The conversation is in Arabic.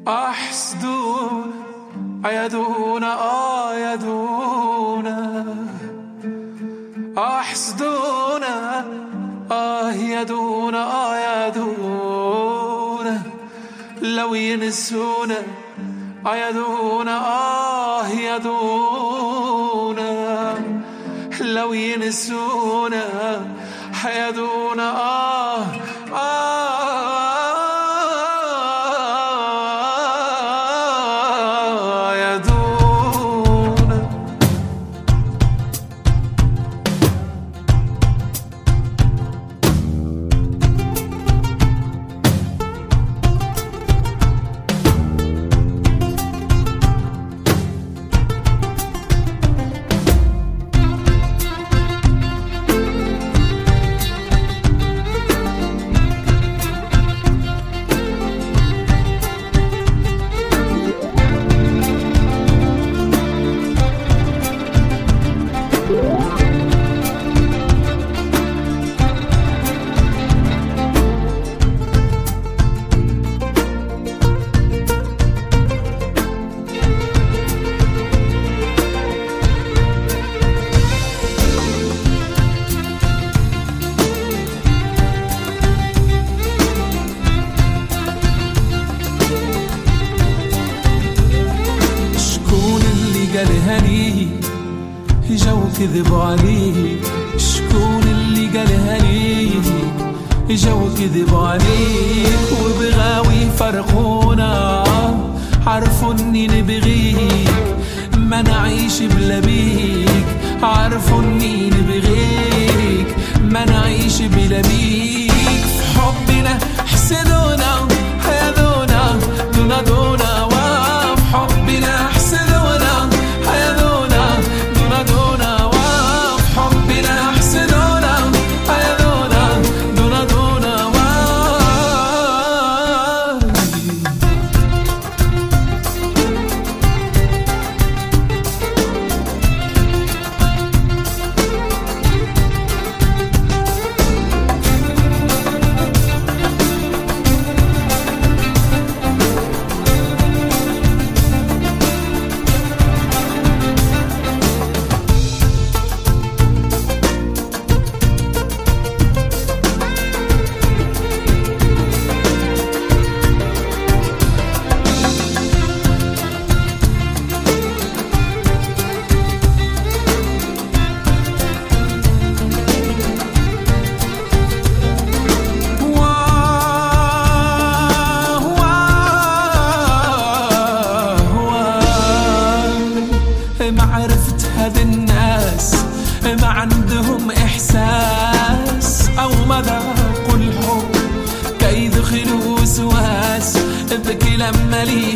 أحسدون أيدون آيدون أحسدون يدون آيدون لو ينسون أيدون يدون لو ينسون يدون جو كذب عليه شكون اللي قالها ليه جو كذب عليك وبغاوي يفرقونا عرفوا اني نبغيك ما نعيش بلا بيك عرفوا اني نبغيك ما نعيش بلا بيك في حبنا حسدونا حيدونا دونا دونا وفي حبنا حسدونا حيدونا دونا دونا وفي حبنا حسدونا حيدونا دونا دونا ما عرفت هذ الناس ما عندهم إحساس أو ما ذاقوا الحب كي يدخلوا وسواس ذكي لما لي